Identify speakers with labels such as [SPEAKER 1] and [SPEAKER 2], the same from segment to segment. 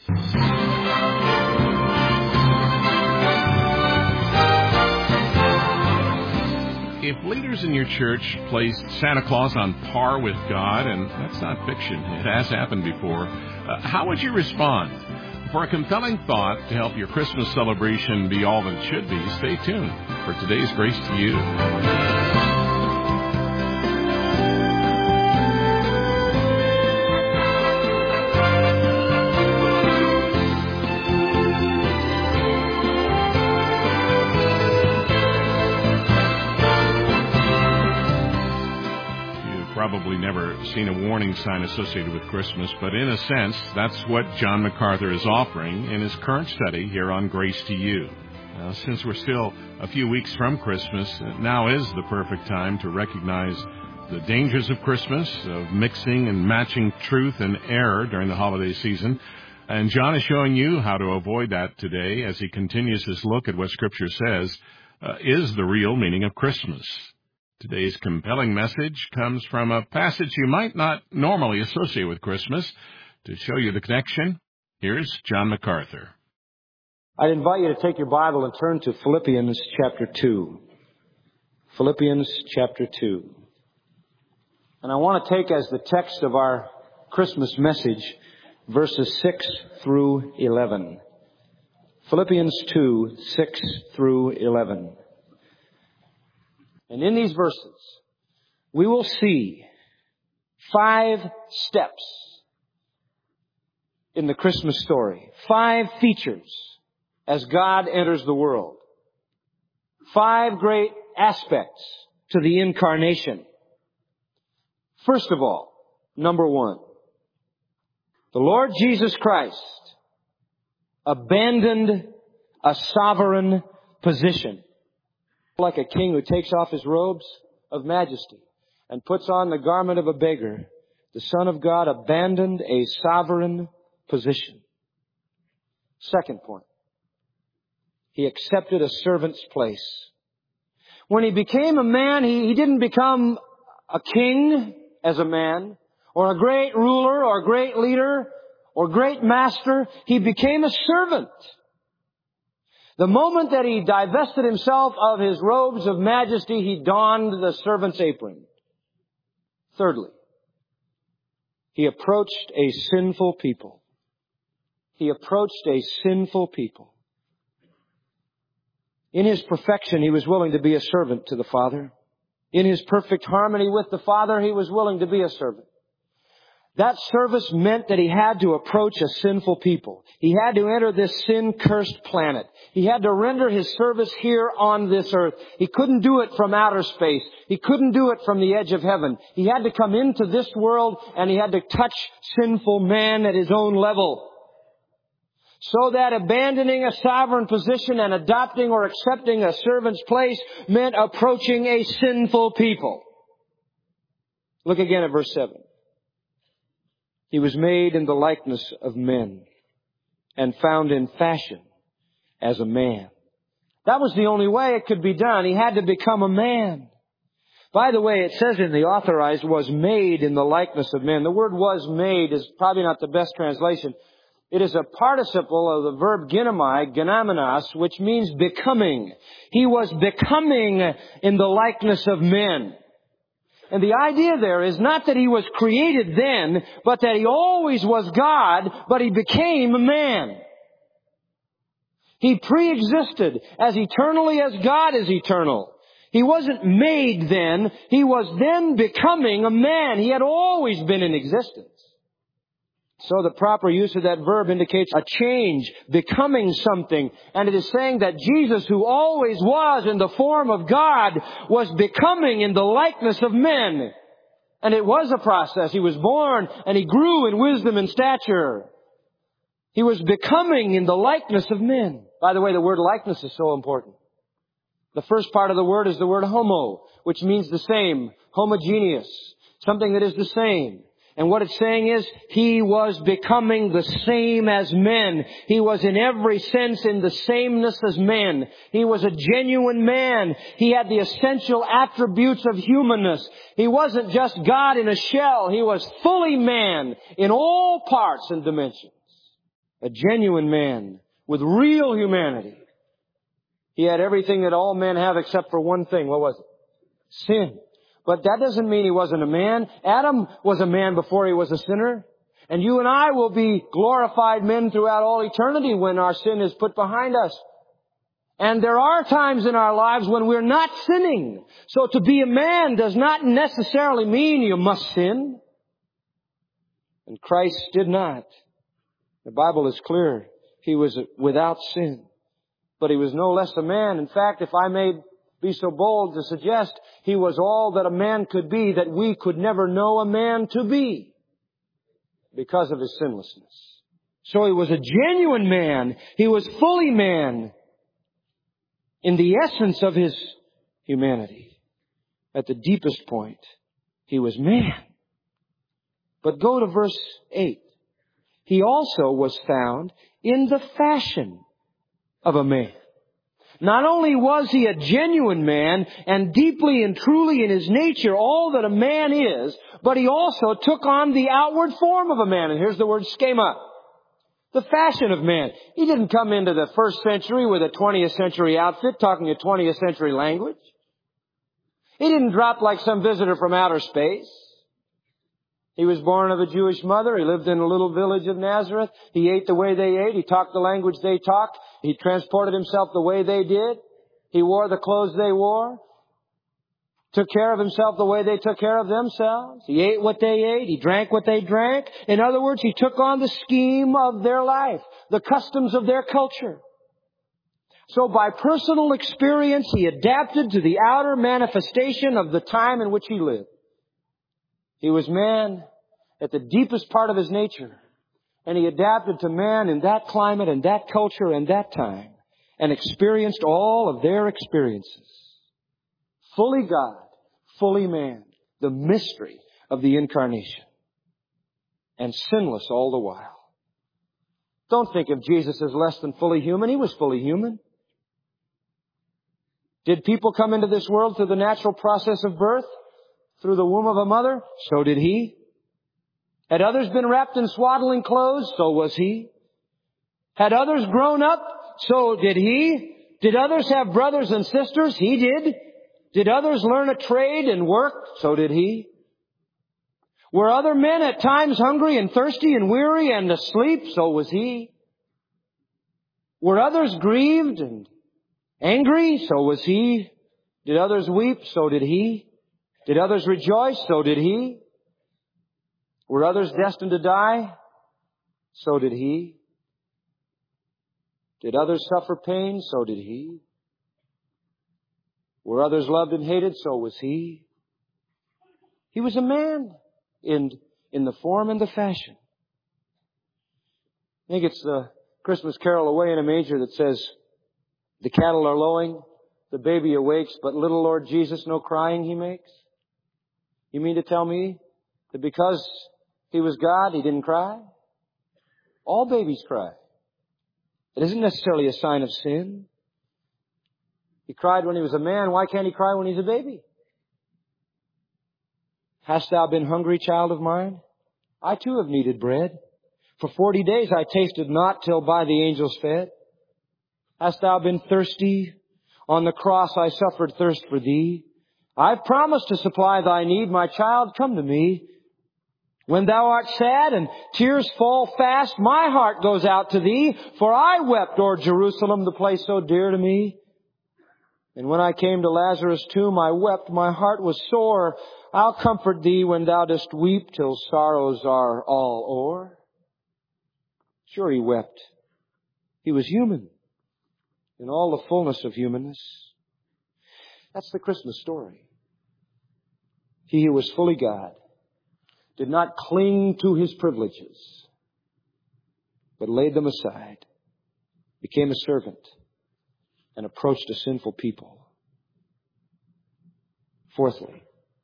[SPEAKER 1] If leaders in your church placed Santa Claus on par with God, and that's not fiction, it has happened before, how would you respond? For a compelling thought to help your Christmas celebration be all that it should be, stay tuned for today's Grace to You. Probably never seen a warning sign associated with Christmas, but in a sense, that's what John MacArthur is offering in his current study here on Grace to You. Now, since we're still a few weeks from Christmas, now is the perfect time to recognize the dangers of Christmas, of mixing and matching truth and error during the holiday season. And John is showing you how to avoid that today as he continues his look at what Scripture says is the real meaning of Christmas. Today's compelling message comes from a passage you might not normally associate with Christmas. To show you the connection, here's John MacArthur.
[SPEAKER 2] I'd invite you to take your Bible and turn to Philippians chapter 2. Philippians chapter 2. And I want to take as the text of our Christmas message verses 6 through 11. Philippians 2, 6 through 11. And in these verses, we will see 5 steps in the Christmas story. 5 features as God enters the world. 5 great aspects to the incarnation. First of all, number 1, the Lord Jesus Christ abandoned a sovereign position. Like a king who takes off his robes of majesty and puts on the garment of a beggar, the Son of God abandoned a sovereign position. Second point, He accepted a servant's place. When He became a man, He didn't become a king as a man, or a great ruler, or a great leader, or great master. He became a servant. The moment that He divested Himself of His robes of majesty, He donned the servant's apron. Thirdly, He approached a sinful people. He approached a sinful people. In His perfection, He was willing to be a servant to the Father. In His perfect harmony with the Father, He was willing to be a servant. That service meant that He had to approach a sinful people. He had to enter this sin-cursed planet. He had to render His service here on this earth. He couldn't do it from outer space. He couldn't do it from the edge of heaven. He had to come into this world and He had to touch sinful man at His own level. So that abandoning a sovereign position and adopting or accepting a servant's place meant approaching a sinful people. Look again at verse 7. He was made in the likeness of men and found in fashion as a man. That was the only way it could be done. He had to become a man. By the way, it says in the Authorized, was made in the likeness of men. The word was made is probably not the best translation. It is a participle of the verb genomenos, which means becoming. He was becoming in the likeness of men. And the idea there is not that He was created then, but that He always was God, but He became a man. He pre-existed as eternally as God is eternal. He wasn't made then. He was then becoming a man. He had always been in existence. So the proper use of that verb indicates a change, becoming something. And it is saying that Jesus, who always was in the form of God, was becoming in the likeness of men. And it was a process. He was born and He grew in wisdom and stature. He was becoming in the likeness of men. By the way, the word likeness is so important. The first part of the word is the word homo, which means the same, homogeneous, something that is the same. And what it's saying is, He was becoming the same as men. He was in every sense in the sameness as men. He was a genuine man. He had the essential attributes of humanness. He wasn't just God in a shell. He was fully man in all parts and dimensions. A genuine man with real humanity. He had everything that all men have except for one thing. What was it? Sin. But that doesn't mean he wasn't a man. Adam was a man before he was a sinner. And you and I will be glorified men throughout all eternity when our sin is put behind us. And there are times in our lives when we're not sinning. So to be a man does not necessarily mean you must sin. And Christ did not. The Bible is clear. He was without sin. But He was no less a man. In fact, if I may be so bold to suggest, He was all that a man could be that we could never know a man to be because of His sinlessness. So He was a genuine man. He was fully man in the essence of His humanity. At the deepest point, He was man. But go to verse 8. He also was found in the fashion of a man. Not only was He a genuine man and deeply and truly in His nature all that a man is, but He also took on the outward form of a man. And here's the word schema. The fashion of man. He didn't come into the first century with a 20th century outfit talking a 20th century language. He didn't drop like some visitor from outer space. He was born of a Jewish mother. He lived in a little village of Nazareth. He ate the way they ate. He talked the language they talked. He transported himself the way they did. He wore the clothes they wore. Took care of himself the way they took care of themselves. He ate what they ate. He drank what they drank. In other words, He took on the scheme of their life, the customs of their culture. So by personal experience, He adapted to the outer manifestation of the time in which He lived. He was man at the deepest part of His nature. And He adapted to man in that climate and that culture and that time. And experienced all of their experiences. Fully God, fully man. The mystery of the incarnation. And sinless all the while. Don't think of Jesus as less than fully human. He was fully human. Did people come into this world through the natural process of birth? Through the womb of a mother? So did He. Had others been wrapped in swaddling clothes? So was He. Had others grown up? So did He. Did others have brothers and sisters? He did. Did others learn a trade and work? So did He. Were other men at times hungry and thirsty and weary and asleep? So was He. Were others grieved and angry? So was He. Did others weep? So did He. Did others rejoice? So did He. Were others destined to die? So did He. Did others suffer pain? So did He. Were others loved and hated? So was He. He was a man in the form and the fashion. I think it's the Christmas carol Away in a Manger that says, the cattle are lowing, the baby awakes, but little Lord Jesus no crying He makes. You mean to tell me that because He was God, He didn't cry? All babies cry. It isn't necessarily a sign of sin. He cried when He was a man. Why can't He cry when He's a baby? Hast thou been hungry, child of mine? I too have needed bread. For 40 days I tasted not till by the angels fed. Hast thou been thirsty? On the cross I suffered thirst for thee. I've promised to supply thy need. My child, come to me. When thou art sad and tears fall fast, my heart goes out to thee. For I wept o'er Jerusalem, the place so dear to me. And when I came to Lazarus' tomb, I wept, my heart was sore. I'll comfort thee when thou dost weep till sorrows are all o'er. Sure, He wept. He was human in all the fullness of humanness. That's the Christmas story. He who was fully God did not cling to His privileges, but laid them aside, became a servant, and approached a sinful people. Fourthly,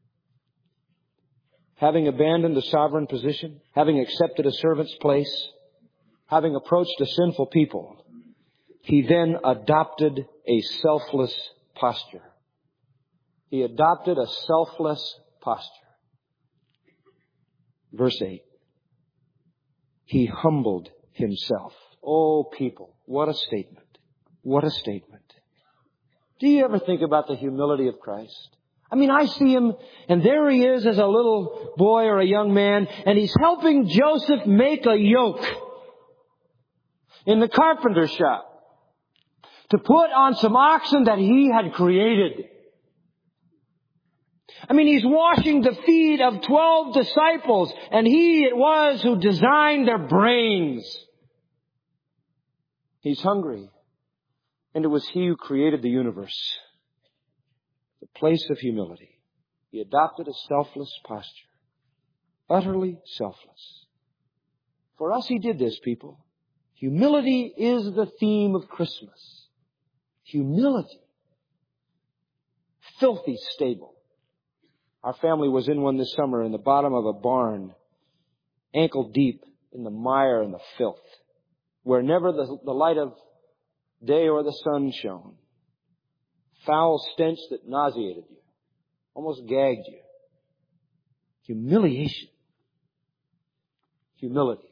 [SPEAKER 2] having abandoned a sovereign position, having accepted a servant's place, having approached a sinful people, He then adopted a selfless posture. He adopted a selfless posture. Verse 8. He humbled Himself Oh, people, what a statement. What a statement. Do you ever think about the humility of Christ? I mean, I see Him, and there He is as a little boy or a young man, and He's helping Joseph make a yoke in the carpenter shop to put on some oxen that he had created. I mean, He's washing the feet of 12 disciples, and He it was who designed their brains. He's hungry, and it was He who created the universe. The place of humility. He adopted a selfless posture. Utterly selfless. For us He did this, people. Humility is the theme of Christmas. Humility. Filthy stable. Our family was in one this summer in the bottom of a barn, ankle deep in the mire and the filth, where never the light of day or the sun shone. Foul stench that nauseated you, almost gagged you. Humiliation. Humility.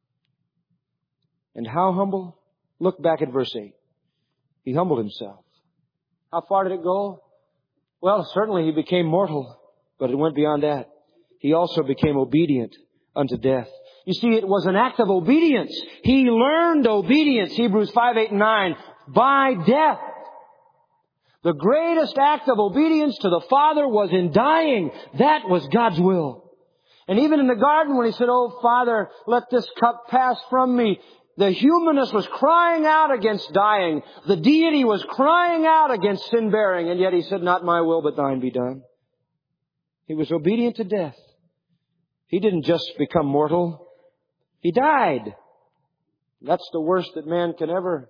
[SPEAKER 2] And how humble? Look back at verse 8. He humbled Himself. How far did it go? Well, certainly He became mortal, but it went beyond that. He also became obedient unto death. You see, it was an act of obedience. He learned obedience, Hebrews 5, 8, and 9, by death. The greatest act of obedience to the Father was in dying. That was God's will. And even in the garden when He said, "Oh, Father, let this cup pass from me," the humanist was crying out against dying. The deity was crying out against sin-bearing. And yet He said, "Not my will, but thine be done." He was obedient to death. He didn't just become mortal. He died. That's the worst that man can ever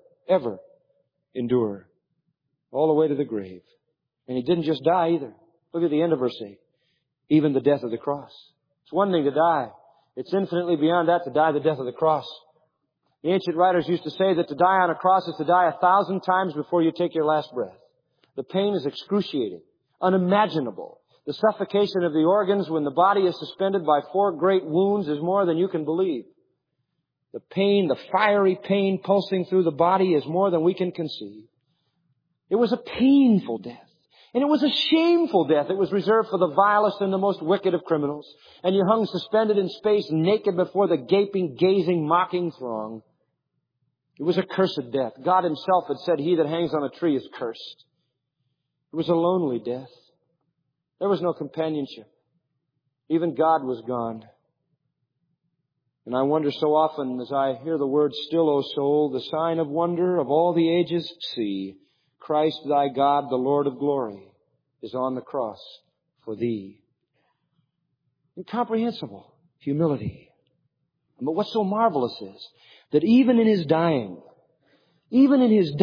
[SPEAKER 2] endure. All the way to the grave. And He didn't just die either. Look at the end of verse 8. Even the death of the cross. It's one thing to die. It's infinitely beyond that to die the death of the cross. The ancient writers used to say that to die on a cross is to die 1,000 times before you take your last breath. The pain is excruciating, unimaginable. The suffocation of the organs when the body is suspended by 4 great wounds is more than you can believe. The pain, the fiery pain pulsing through the body is more than we can conceive. It was a painful death. And it was a shameful death. It was reserved for the vilest and the most wicked of criminals. And you hung suspended in space naked before the gaping, gazing, mocking throng. It was a cursed death. God Himself had said, "He that hangs on a tree is cursed." It was a lonely death. There was no companionship. Even God was gone. And I wonder so often as I hear the word, "Still, O soul, the sign of wonder of all the ages, see, Christ thy God, the Lord of glory, is on the cross for thee." Incomprehensible humility. But what's so marvelous is that even in His dying, even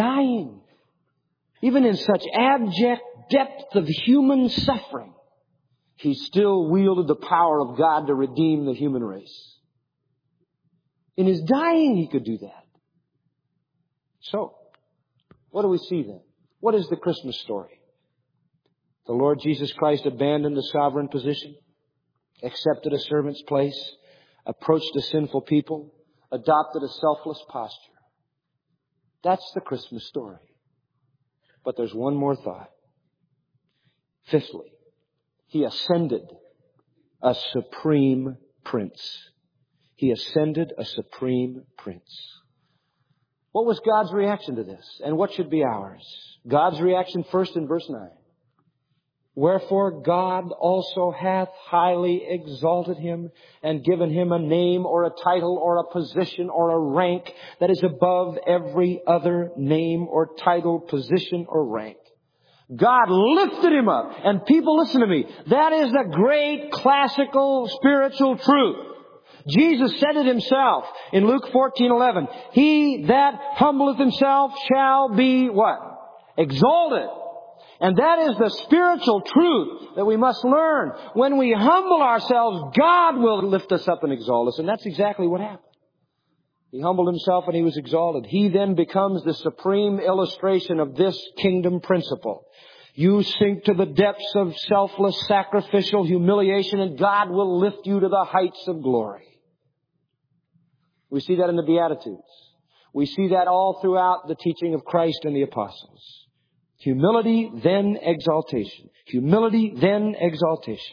[SPEAKER 2] in such abject depth of human suffering, He still wielded the power of God to redeem the human race. In His dying, He could do that. So, what do we see then? What is the Christmas story? The Lord Jesus Christ abandoned a sovereign position, accepted a servant's place, approached a sinful people, adopted a selfless posture. That's the Christmas story. But there's one more thought. Fifthly, He ascended a supreme prince. He ascended a supreme prince. What was God's reaction to this? And what should be ours? God's reaction first in verse 9. "Wherefore God also hath highly exalted Him and given Him a name or a title or a position or a rank that is above every other name or title, position or rank." God lifted Him up. And people, listen to me. That is a great classical spiritual truth. Jesus said it Himself in Luke 14:11. "He that humbleth himself shall be" what? Exalted. And that is the spiritual truth that we must learn. When we humble ourselves, God will lift us up and exalt us. And that's exactly what happened. He humbled Himself and He was exalted. He then becomes the supreme illustration of this kingdom principle. You sink to the depths of selfless, sacrificial humiliation, and God will lift you to the heights of glory. We see that in the Beatitudes. We see that all throughout the teaching of Christ and the apostles. Humility, then exaltation. Humility, then exaltation.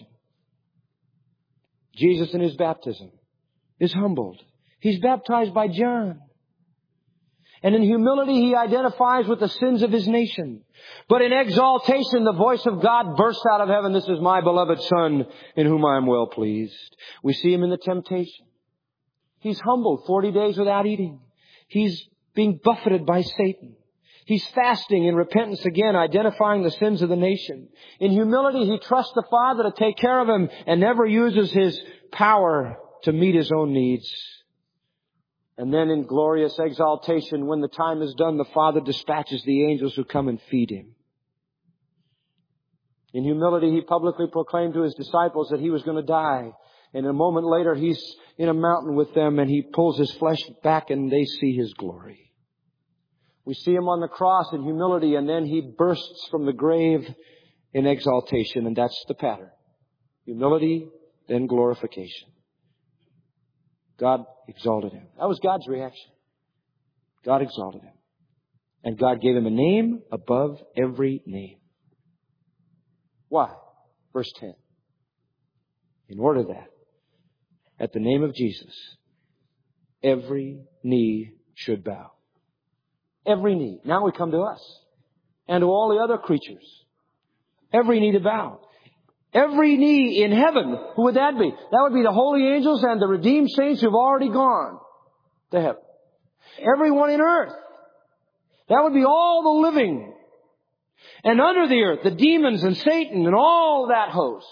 [SPEAKER 2] Jesus in His baptism is humbled. He's baptized by John. And in humility, He identifies with the sins of His nation. But in exaltation, the voice of God bursts out of heaven. This is my beloved Son, in whom I am well pleased. We see Him in the temptation. He's humbled 40 days without eating. He's being buffeted by Satan. He's fasting in repentance again, identifying the sins of the nation. In humility, He trusts the Father to take care of Him and never uses His power to meet His own needs. And then in glorious exaltation, when the time is done, the Father dispatches the angels who come and feed Him. In humility, He publicly proclaimed to His disciples that He was going to die. And a moment later, He's in a mountain with them and He pulls His flesh back and they see His glory. We see Him on the cross in humility, and then He bursts from the grave in exaltation, and that's the pattern. Humility, then glorification. God exalted Him. That was God's reaction. God exalted Him. And God gave Him a name above every name. Why? Verse 10. In order that, at the name of Jesus, every knee should bow. Every knee. Now we come to us. And to all the other creatures. Every knee to bow. Every knee in heaven. Who would that be? That would be the holy angels and the redeemed saints who've already gone to heaven. Everyone in earth. That would be all the living. And under the earth, the demons and Satan and all that host.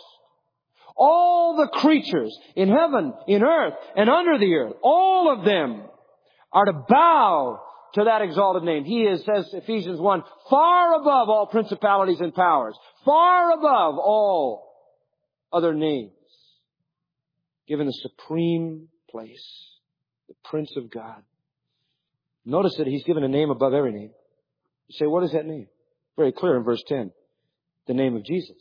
[SPEAKER 2] All the creatures in heaven, in earth, and under the earth. All of them are to bow to that exalted name. He is, says Ephesians 1, far above all principalities and powers. Far above all other names. Given a supreme place. The Prince of God. Notice that He's given a name above every name. You say, what is that name? Very clear in verse 10. The name of Jesus.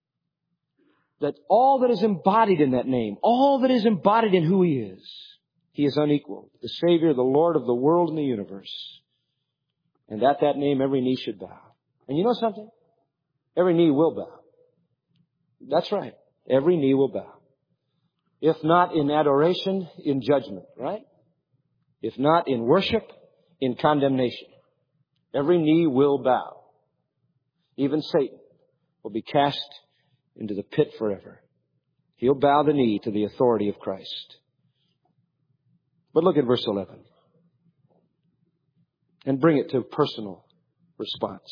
[SPEAKER 2] That all that is embodied in that name, all that is embodied in who He is unequaled. The Savior, the Lord of the world and the universe. And at that name, every knee should bow. And you know something? Every knee will bow. That's right. Every knee will bow. If not in adoration, in judgment, right? If not in worship, in condemnation. Every knee will bow. Even Satan will be cast into the pit forever. He'll bow the knee to the authority of Christ. But look at verse 11. And bring it to personal response.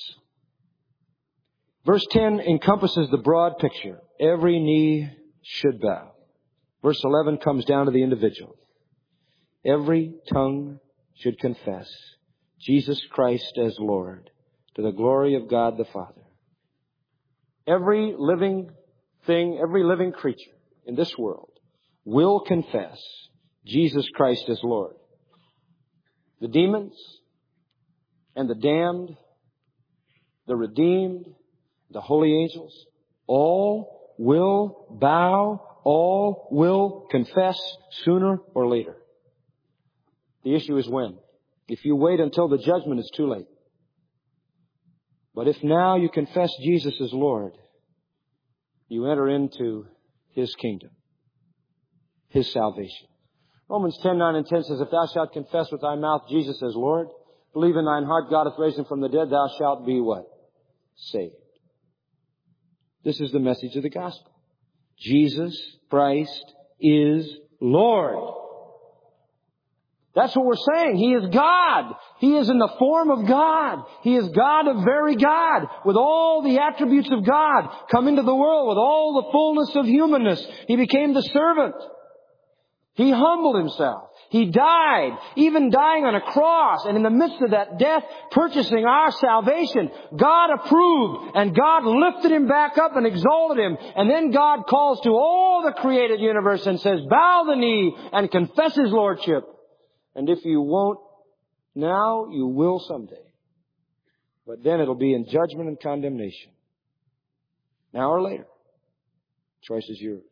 [SPEAKER 2] Verse 10 encompasses the broad picture. Every knee should bow. Verse 11 comes down to the individual. Every tongue should confess Jesus Christ as Lord, to the glory of God the Father. Every living thing, every living creature in this world will confess Jesus Christ as Lord. The demons and the damned, the redeemed, the holy angels, all will bow, all will confess sooner or later. The issue is when. If you wait until the judgment, it's too late. But if now you confess Jesus as Lord, you enter into His kingdom, His salvation. Romans 10:9 and 10 says, if thou shalt confess with thy mouth Jesus as Lord, believe in thine heart God hath raised Him from the dead, thou shalt be what? Saved. This is the message of the gospel. Jesus Christ is Lord. That's what we're saying. He is God. He is in the form of God. He is God of very God, with all the attributes of God, come into the world with all the fullness of humanness. He became the servant. He humbled Himself. He died, even dying on a cross, and in the midst of that death, purchasing our salvation. God approved, and God lifted Him back up and exalted Him. And then God calls to all the created universe and says, bow the knee and confess His Lordship. And if you won't now, you will someday. But then it'll be in judgment and condemnation. Now or later. Choice is yours.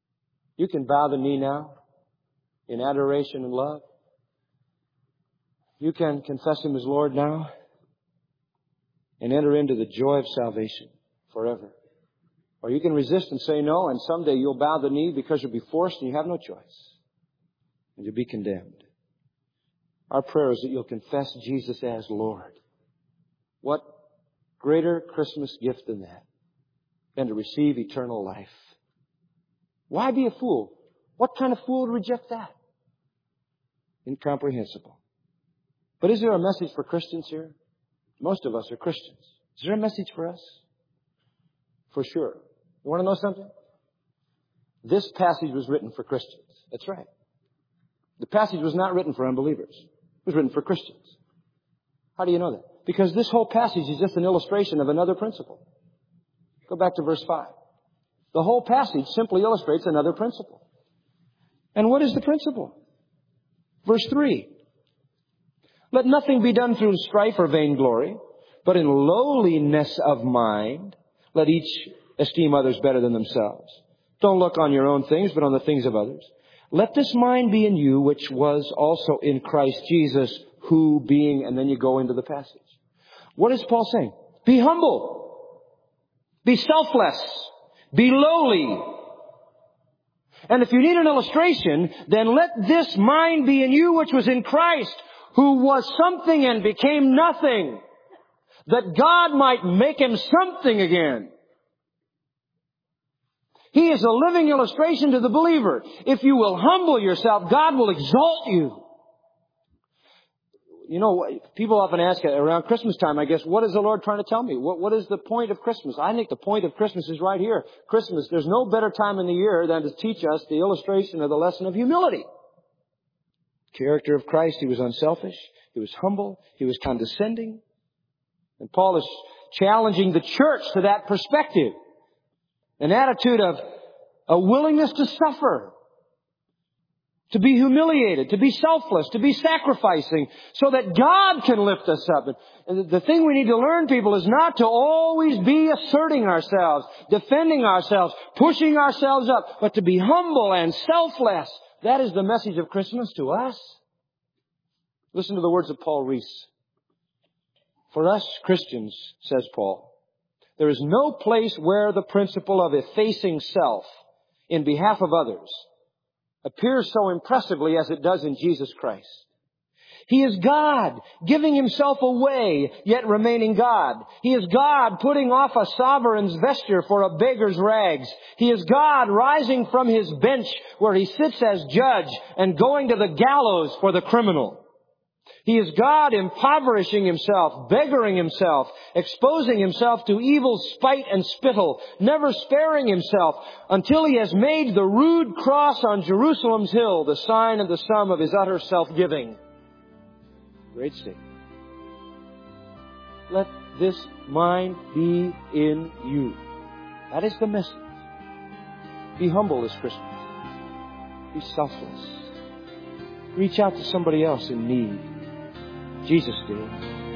[SPEAKER 2] You can bow the knee now in adoration and love. You can confess Him as Lord now and enter into the joy of salvation forever. Or you can resist and say no, and someday you'll bow the knee because you'll be forced and you have no choice. And you'll be condemned. Our prayer is that you'll confess Jesus as Lord. What greater Christmas gift than that? Than to receive eternal life. Why be a fool? What kind of fool would reject that? Incomprehensible. But is there a message for Christians here? Most of us are Christians. Is there a message for us? For sure. You want to know something? This passage was written for Christians. That's right. The passage was not written for unbelievers. It was written for Christians. How do you know that? Because this whole passage is just an illustration of another principle. Go back to verse 5. The whole passage simply illustrates another principle. And what is the principle? Verse 3. Let nothing be done through strife or vainglory, but in lowliness of mind, let each esteem others better than themselves. Don't look on your own things, but on the things of others. Let this mind be in you, which was also in Christ Jesus, who being, and then you go into the passage. What is Paul saying? Be humble. Be selfless. Be lowly. And if you need an illustration, then let this mind be in you, which was in Christ, who was something and became nothing, that God might make him something again. He is a living illustration to the believer. If you will humble yourself, God will exalt you. You know, people often ask around Christmas time, I guess, what is the Lord trying to tell me? What is the point of Christmas? I think the point of Christmas is right here. Christmas, there's no better time in the year than to teach us the illustration of the lesson of humility. Character of Christ, He was unselfish, He was humble, He was condescending. And Paul is challenging the church to that perspective. An attitude of a willingness to suffer, to be humiliated, to be selfless, to be sacrificing, so that God can lift us up. And the thing we need to learn, people, is not to always be asserting ourselves, defending ourselves, pushing ourselves up, but to be humble and selfless. That is the message of Christmas to us. Listen to the words of Paul Rees. For us Christians, says Paul, there is no place where the principle of effacing self in behalf of others appears so impressively as it does in Jesus Christ. He is God, giving Himself away, yet remaining God. He is God, putting off a sovereign's vesture for a beggar's rags. He is God, rising from His bench where He sits as judge and going to the gallows for the criminal. He is God, impoverishing Himself, beggaring Himself, exposing Himself to evil spite and spittle, never sparing Himself until He has made the rude cross on Jerusalem's hill the sign and the sum of His utter self-giving. Great statement. Let this mind be in you. That is the message. Be humble this Christmas. Be selfless. Reach out to somebody else in need. Jesus did.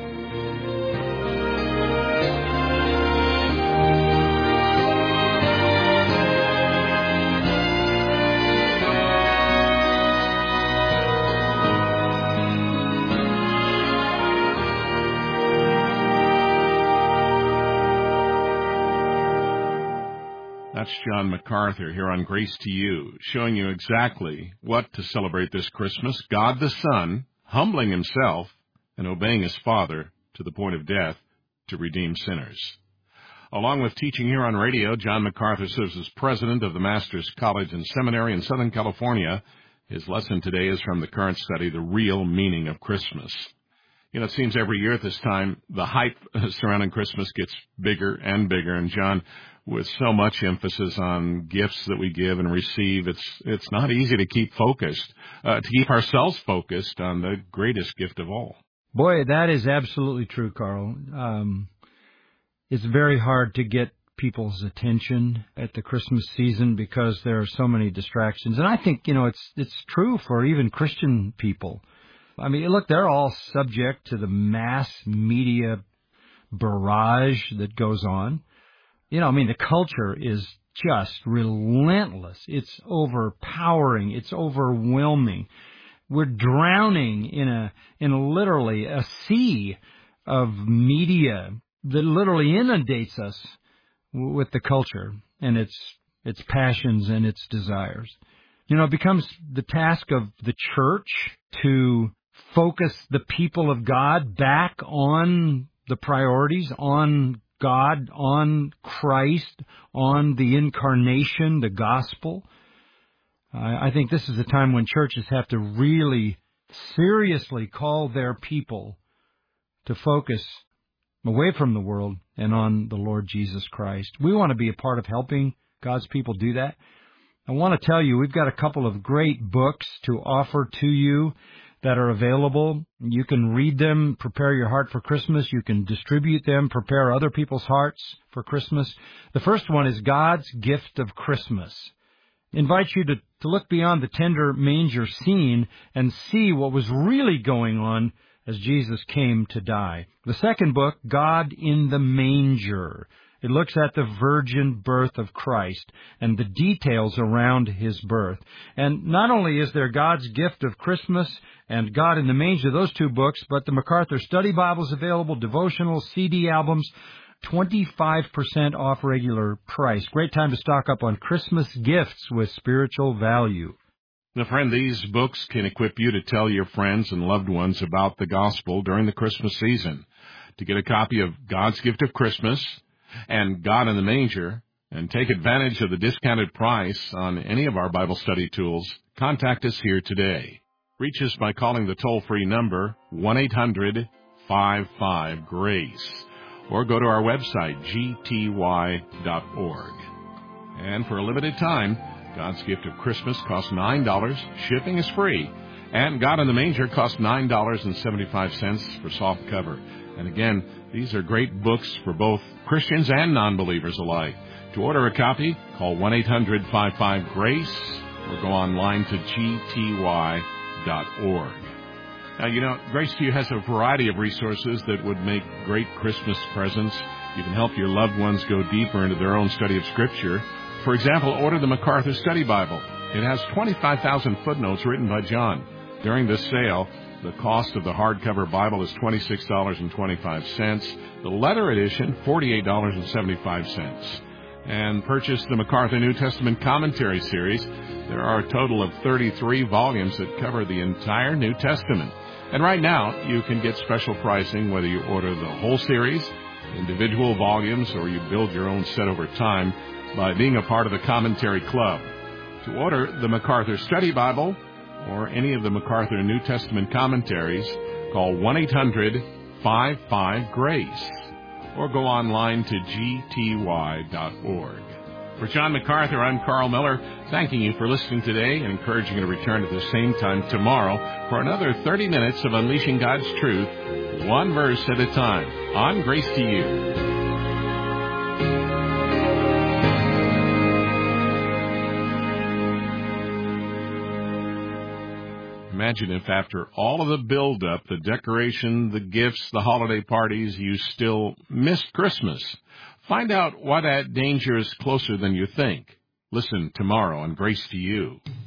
[SPEAKER 1] That's John MacArthur here on Grace to You, showing you exactly what to celebrate this Christmas. God the Son, humbling Himself and obeying His Father to the point of death to redeem sinners. Along with teaching here on radio, John MacArthur serves as president of the Master's College and Seminary in Southern California. His lesson today is from the current study, The Real Meaning of Christmas. You know, it seems every year at this time, the hype surrounding Christmas gets bigger and bigger. And John, with so much emphasis on gifts that we give and receive, it's not easy to keep focused, to keep ourselves focused on the greatest gift of all.
[SPEAKER 3] Boy, that is absolutely true, Carl. It's very hard to get people's attention at the Christmas season because there are so many distractions. And I think, you know, it's true for even Christian people. I mean, look, they're all subject to the mass media barrage that goes on. You know, I mean, the culture is just relentless. It's overpowering. It's overwhelming. We're drowning in literally a sea of media that literally inundates us with the culture and its passions and its desires. It becomes the task of the church to focus the people of God back on the priorities, on God, on Christ, on the incarnation, the gospel. I think this is a time when churches have to really seriously call their people to focus away from the world and on the Lord Jesus Christ. We want to be a part of helping God's people do that. I want to tell you, we've got a couple of great books to offer to you that are available. You can read them, prepare your heart for Christmas. You can distribute them, prepare other people's hearts for Christmas. The first one is God's Gift of Christmas. I invite you to look beyond the tender manger scene and see what was really going on as Jesus came to die. The second book, God in the Manger. It looks at the virgin birth of Christ and the details around his birth. And not only is there God's Gift of Christmas and God in the Manger, those two books, but the MacArthur Study Bibles available, devotionals, CD albums, 25% off regular price. Great time to stock up on Christmas gifts with spiritual value.
[SPEAKER 1] Now, friend, these books can equip you to tell your friends and loved ones about the gospel during the Christmas season. To get a copy of God's Gift of Christmas and God in the Manger, and take advantage of the discounted price on any of our Bible study tools, contact us here today. Reach us by calling the toll-free number 1-800-55-GRACE, or go to our website, gty.org. And for a limited time, God's Gift of Christmas costs $9. Shipping is free. And God in the Manger costs $9.75 for soft cover. And again, these are great books for both Christians and non-believers alike. To order a copy, call 1-800-55-GRACE or go online to gty.org. Now, Grace to You has a variety of resources that would make great Christmas presents. You can help your loved ones go deeper into their own study of Scripture. For example, order the MacArthur Study Bible. It has 25,000 footnotes written by John. During this sale, the cost of the hardcover Bible is $26.25. The letter edition, $48.75. And purchase the MacArthur New Testament Commentary Series. There are a total of 33 volumes that cover the entire New Testament. And right now, you can get special pricing whether you order the whole series, individual volumes, or you build your own set over time by being a part of the Commentary Club. To order the MacArthur Study Bible or any of the MacArthur New Testament commentaries, call 1-800-55-GRACE or go online to gty.org. For John MacArthur, I'm Carl Miller, thanking you for listening today and encouraging you to return at the same time tomorrow for another 30 minutes of unleashing God's truth, one verse at a time, on Grace to You. Imagine if after all of the build-up, the decoration, the gifts, the holiday parties, you still missed Christmas. Find out why that danger is closer than you think. Listen tomorrow on Grace to You.